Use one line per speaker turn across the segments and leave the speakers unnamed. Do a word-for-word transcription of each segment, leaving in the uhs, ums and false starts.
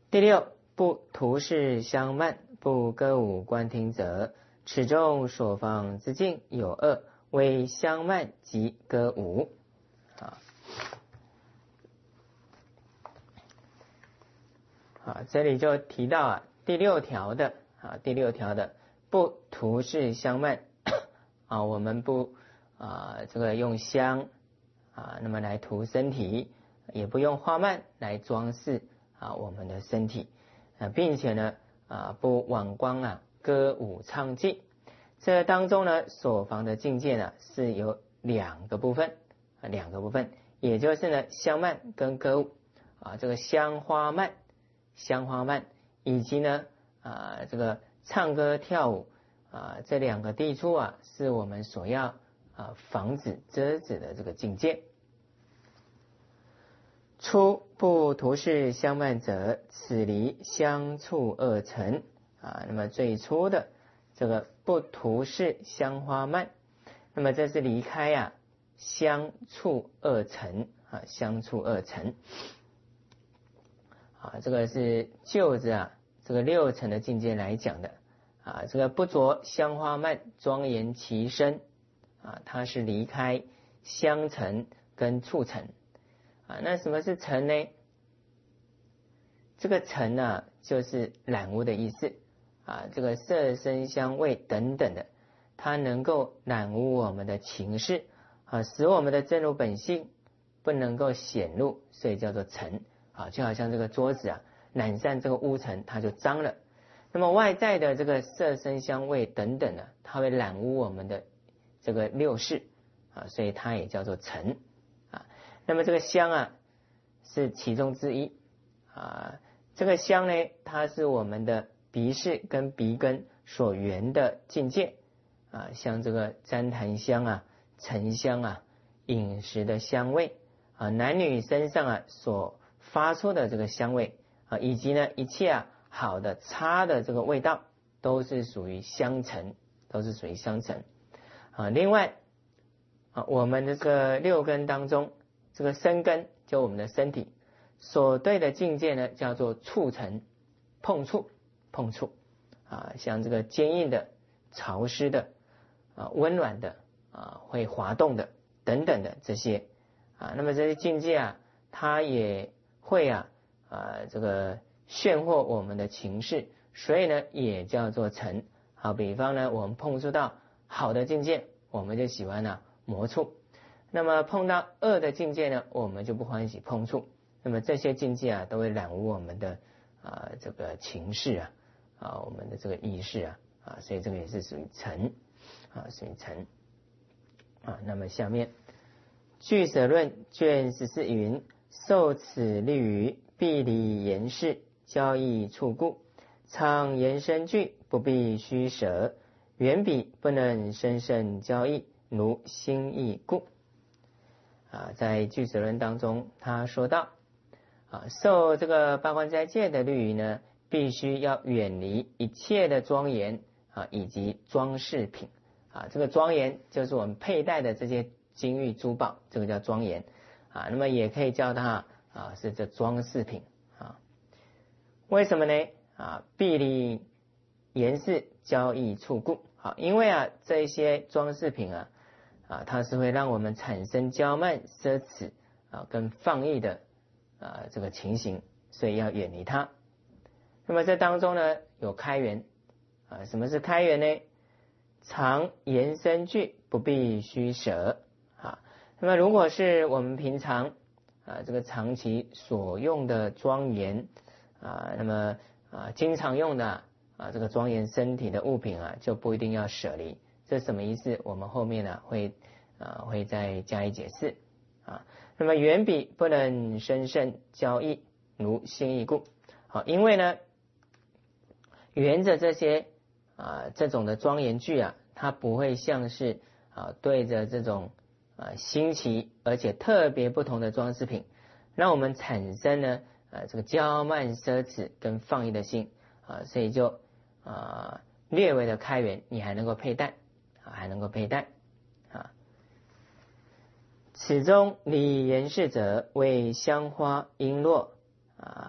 第六，不图事相慢，不歌舞观听者，此中所放之境有二，为相慢及歌舞。啊，啊，这里就提到啊第六条的啊第六条的不图事相慢啊，我们不啊这个用香啊，那么来涂身体，也不用花蔓来装饰啊我们的身体啊，并且呢啊不枉光啊歌舞唱伎。这当中呢所防的境界呢是有两个部分啊两个部分，也就是呢香蔓跟歌舞啊，这个香花蔓香花蔓以及呢啊这个唱歌跳舞啊，这两个地处啊是我们所要啊防止遮止的这个境界。初不图事相慢者，此离相处二尘啊。那么最初的这个不图事香花蔓，那么这是离开啊相处二尘啊，相处二尘啊，这个是就着啊这个六尘的境界来讲的啊。这个不着香花蔓庄严其身啊，它是离开香尘跟触尘啊。那什么是尘呢？这个尘呢就是染污的意思啊，这个色声香味等等的，它能够染污我们的情识啊，使我们的真如本性不能够显露，所以叫做尘啊。就好像这个桌子啊染上这个污尘，它就脏了。那么外在的这个色声香味等等呢，它会染污我们的这个六识啊，所以它也叫做尘啊。那么这个香啊是其中之一啊，这个香呢，它是我们的鼻识跟鼻根所缘的境界啊，像这个旃檀香啊、沉香啊、饮食的香味啊，男女身上啊所发出的这个香味啊，以及呢一切啊好的差的这个味道，都是属于香尘，都是属于香尘啊。另外啊，我们这个六根当中，这个身根就我们的身体所对的境界呢，叫做触尘，碰触碰触啊，像这个坚硬的、潮湿的啊、温暖的啊、会滑动的等等的这些啊，那么这些境界啊，它也会啊啊这个炫惑我们的情识，所以呢也叫做尘。好，比方呢，我们碰触到好的境界，我们就喜欢呢、啊、摩触；那么碰到恶的境界呢，我们就不欢喜碰触。那么这些境界啊，都会染污我们的啊这个情识啊啊我们的这个意识啊啊，所以这个也是属于尘啊，属于尘啊。那么下面俱舍论卷十四云：受此律语，必离言事，交易处故，常言生句，不必虚舍，远比不能生胜交易，如心意故。啊，在俱舍论当中，他说到啊，受这个八关斋戒的律仪呢，必须要远离一切的庄严啊，以及装饰品啊。这个庄严就是我们佩戴的这些金玉珠宝，这个叫庄严啊。那么也可以叫它啊是这装饰品啊。为什么呢？啊，必离言事，交易处故。好，因为啊这些装饰品啊啊，它是会让我们产生骄慢、奢侈啊跟放逸的啊这个情形，所以要远离它。那么这当中呢有开源啊，什么是开源呢？常言生句，不必虚舍啊。那么如果是我们平常啊这个长期所用的庄严啊，那么啊经常用的啊这个庄严身体的物品啊，就不一定要舍离。这什么意思？我们后面呢会啊会再加以解释啊。那么远比不能生胜交易，如心意故。好，因为呢沿着这些啊这种的庄严句啊，它不会像是啊对着这种啊新奇而且特别不同的装饰品，让我们产生呢啊这个骄慢奢侈跟放逸的心啊，所以就啊略微的开源，你还能够佩戴。还能够佩戴啊。此中离言事者，为香花璎珞啊、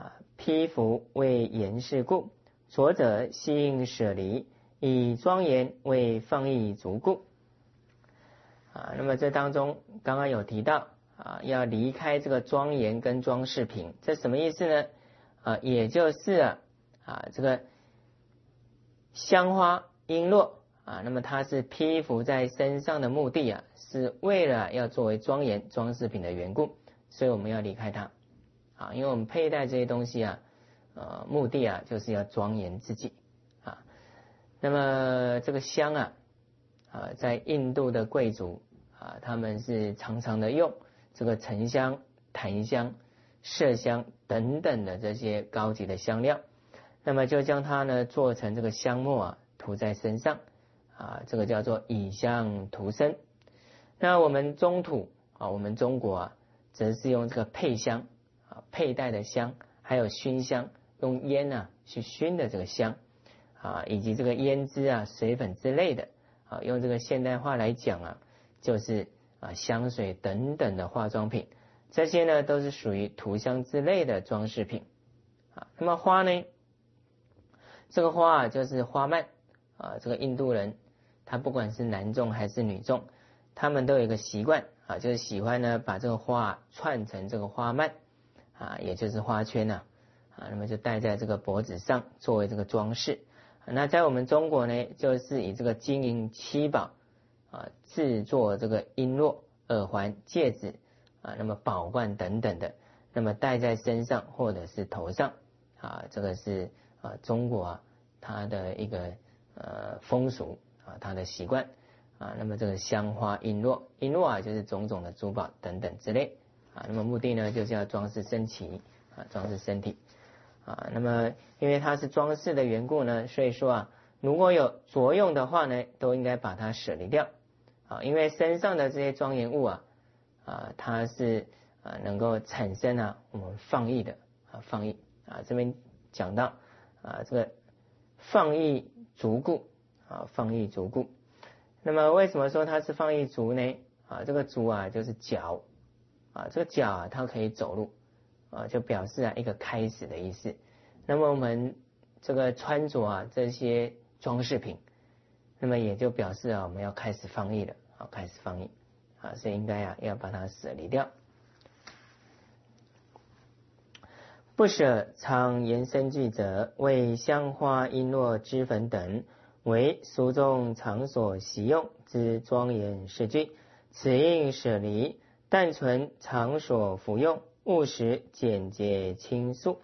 披服为严饰故，着者悉应舍离，以庄严为放逸足故。啊，那么这当中刚刚有提到啊，要离开这个庄严跟装饰品，这什么意思呢？啊，也就是啊啊这个香花璎珞啊，那么它是披服在身上的目的啊，是为了要作为庄严装饰品的缘故，所以我们要离开它啊，因为我们佩戴这些东西啊，呃，目的啊就是要庄严自己啊。那么这个香啊啊，在印度的贵族啊，他们是常常的用这个沉香、檀香、麝香等等的这些高级的香料，那么就将它呢做成这个香末啊，涂在身上啊，这个叫做以香涂身。那我们中土啊，我们中国啊，则是用这个配香啊，佩戴的香，还有熏香，用烟啊去熏的这个香啊，以及这个胭脂啊、水粉之类的啊，用这个现代化来讲啊，就是啊香水等等的化妆品，这些呢都是属于涂香之类的装饰品啊。那么花呢，这个花啊就是花蔓啊，这个印度人他不管是男众还是女众，他们都有一个习惯啊，就是喜欢呢把这个花串成这个花蔓啊，也就是花圈呐啊，那么就戴在这个脖子上作为这个装饰。那在我们中国呢，就是以这个金银七宝啊制作这个璎珞、耳环、戒指啊，那么宝冠等等的，那么戴在身上或者是头上啊，这个是啊中国啊它的一个呃风俗啊，它的习惯啊。那么这个香花璎珞，璎珞啊就是种种的珠宝等等之类啊，那么目的呢就是要装饰身体啊，装饰身体。啊，那么因为它是装饰的缘故呢，所以说啊，如果有着用的话呢，都应该把它舍离掉啊，因为身上的这些庄严物啊，啊，它是啊能够产生啊我们放逸的啊放逸啊，这边讲到啊这个放逸足故啊放逸足故，那么为什么说它是放逸足呢？啊，这个足啊就是脚啊，这个脚啊它可以走路。啊，就表示啊一个开始的意思。那么我们这个穿着啊这些装饰品，那么也就表示啊我们要开始放逸了啊，开始放逸啊，所以应该啊要把它舍离掉。不舍常延伸具者，为香花璎珞脂粉等，为俗众场所习用之庄严饰具，此应舍离，但存场所服用。务实简洁清素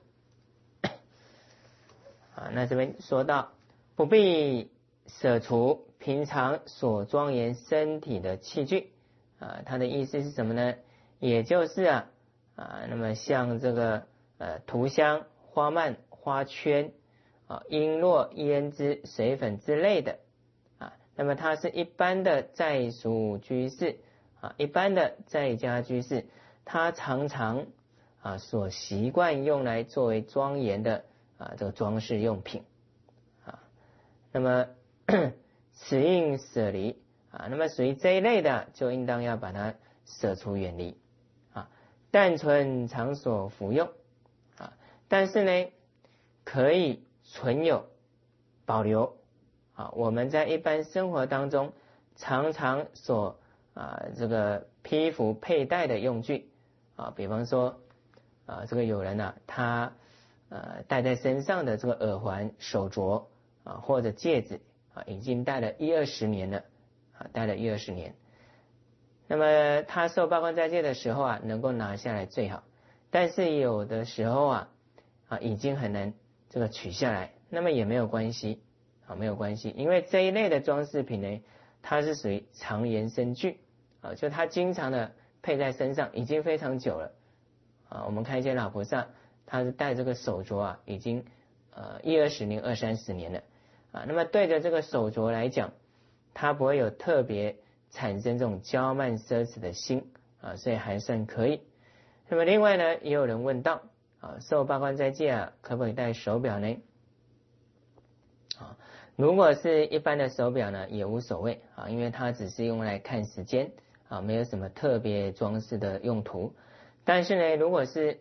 啊，那这边说到不必舍除平常所庄严身体的器具啊，它的意思是什么呢？也就是啊啊，那么像这个呃涂香、花蔓、花圈啊、璎珞、胭脂、水粉之类的啊，那么它是一般的在俗居士啊，一般的在家居士。他常常啊所习惯用来作为庄严的啊这个装饰用品啊，那么此应舍离啊，那么属于这一类的就应当要把它舍除远离啊，但存场所服用啊，但是呢可以存有保留啊，我们在一般生活当中常常所啊这个披服佩戴的用具啊，比方说啊，这个有人啊，他呃戴在身上的这个耳环、手镯啊，或者戒指啊，已经戴了一二十年了啊，戴了一二十年。那么他受八关斋戒的时候啊，能够拿下来最好，但是有的时候啊啊，已经很难这个取下来，那么也没有关系啊，没有关系，因为这一类的装饰品呢，它是属于常延伸具啊，就他经常的佩在身上已经非常久了啊，我们看一些老菩萨，他是戴这个手镯啊，已经呃一二十年、二三十年了啊。那么对着这个手镯来讲，他不会有特别产生这种骄慢奢侈的心啊，所以还算可以。那么另外呢，也有人问到啊，受八关斋戒啊，可不可以戴手表呢？啊，如果是一般的手表呢，也无所谓啊，因为它只是用来看时间啊，没有什么特别装饰的用途。但是呢，如果是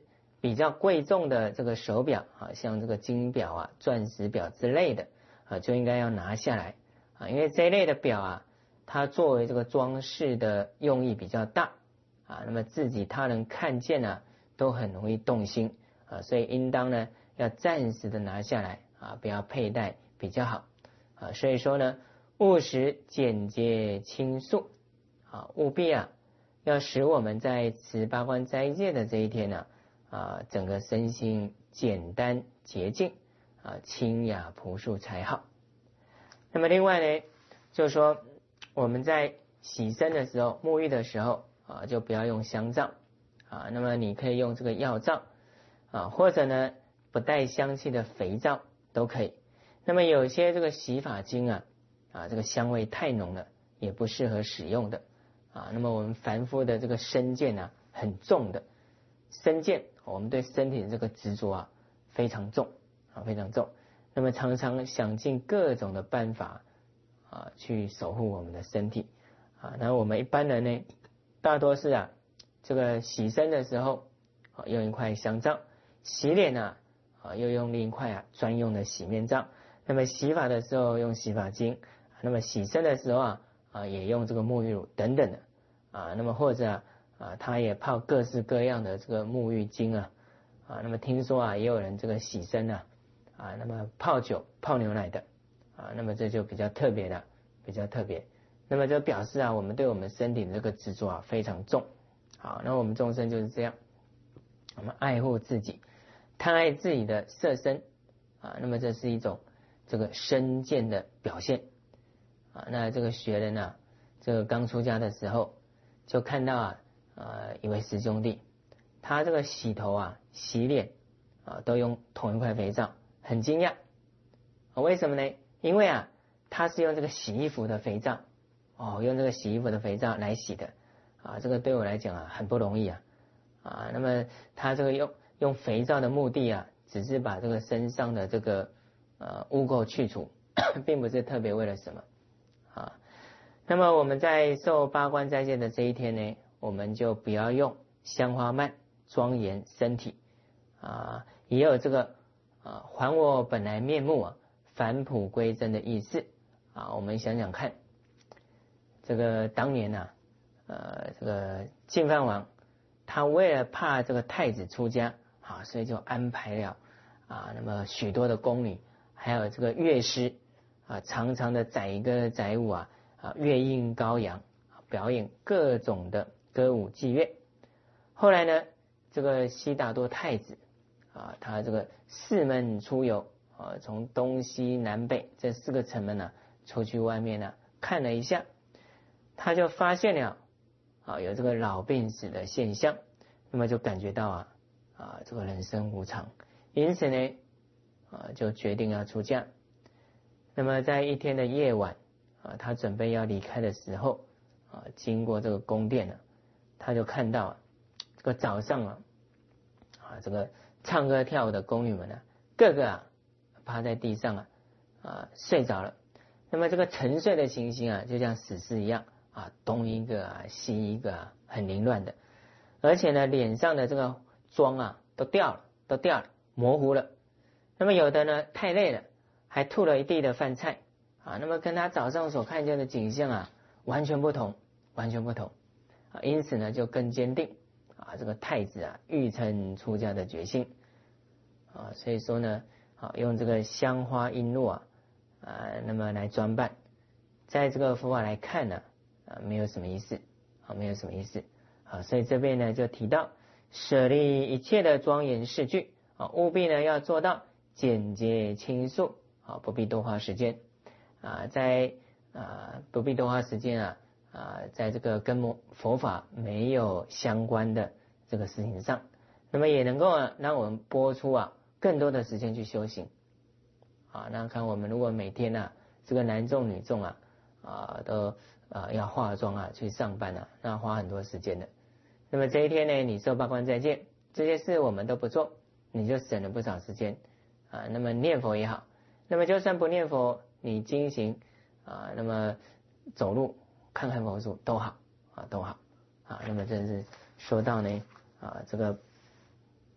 比较贵重的这个手表啊，像这个金表啊、钻石表之类的啊，就应该要拿下来啊，因为这一类的表啊，它作为这个装饰的用意比较大啊，那么自己他人看见啊，都很容易动心啊，所以应当呢要暂时的拿下来啊，不要佩戴比较好啊。所以说呢，务实简洁清素啊，务必啊要使我们在持八关斋戒的这一天呢啊，整个身心简单洁净啊，清雅朴素才好。那么另外呢，就是说我们在洗身的时候、沐浴的时候啊，就不要用香皂啊，那么你可以用这个药皂啊，或者呢不带香气的肥皂都可以。那么有些这个洗发精啊啊，这个香味太浓了，也不适合使用的啊。那么我们凡夫的这个身见啊很重的身见，我们对身体的这个执着啊非常重啊，非常重。那么常常想尽各种的办法啊去守护我们的身体啊。那我们一般人呢，大多是啊这个洗身的时候啊用一块香皂，洗脸呢啊又用另一块啊专用的洗面皂。那么洗发的时候用洗发精，那么洗身的时候啊啊也用这个沐浴乳等等的啊。那么或者啊啊他也泡各式各样的这个沐浴精啊啊。那么听说啊也有人这个洗身啊啊那么泡酒泡牛奶的啊，那么这就比较特别的，比较特别。那么就表示啊我们对我们身体的这个执着啊非常重。好，那我们众生就是这样，我们爱护自己，贪爱自己的色身啊，那么这是一种这个身见的表现啊。那这个学人啊，这个刚出家的时候就看到啊呃一位师兄弟，他这个洗头啊洗脸啊都用同一块肥皂，很惊讶啊。为什么呢？因为啊他是用这个洗衣服的肥皂哦，用这个洗衣服的肥皂来洗的啊，这个对我来讲啊很不容易啊啊。那么他这个用用肥皂的目的啊，只是把这个身上的这个呃污垢去除，并不是特别为了什么啊。那么我们在受八关斋戒的这一天呢，我们就不要用香花蔓庄严身体啊，也有这个啊还我本来面目啊，返璞归真的意思啊。我们想想看，这个当年啊呃这个净饭王，他为了怕这个太子出家啊，所以就安排了啊那么许多的宫女，还有这个乐师啊，常常的载歌载舞啊啊乐音高扬，表演各种的歌舞伎乐。后来呢，这个悉达多太子啊，他这个四门出游啊，从东西南北这四个城门呢、啊、出去外面呢、啊、看了一下，他就发现了啊有这个老病死的现象，那么就感觉到啊啊这个人生无常，因此呢啊就决定要出家。那么在一天的夜晚啊，他准备要离开的时候啊，经过这个宫殿呢，他就看到、啊、这个早上啊啊这个唱歌跳舞的宫女们呢、啊，个个啊趴在地上啊啊睡着了。那么这个沉睡的情形啊，就像死尸一样啊，东一个啊西一个啊，很凌乱的。而且呢，脸上的这个妆啊都掉了，都掉了，模糊了。那么有的呢太累了，还吐了一地的饭菜啊。那么跟他早上所看见的景象啊完全不同，完全不同啊。因此呢，就更坚定啊这个太子啊欲成出家的决心啊。所以说呢，啊用这个香花璎珞啊啊那么来装扮，在这个佛法来看呢啊没有什么意思啊，没有什么意思啊。所以这边呢就提到舍离一切的庄严饰具啊，务必呢要做到简洁清素啊，不必多花时间啊，在啊不必多花时间啊啊，在这个跟佛法没有相关的这个事情上，那么也能够啊让我们拨出啊更多的时间去修行啊。那看我们如果每天啊这个男众女众啊啊都啊要化妆啊去上班啊，那花很多时间的。那么这一天呢，你受八关斋戒，这些事我们都不做，你就省了不少时间啊。那么念佛也好，那么就算不念佛，你经行啊，那么走路看看佛书都好啊，都好啊。那么这是说到呢啊这个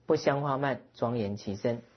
不香花蔓，庄严其身。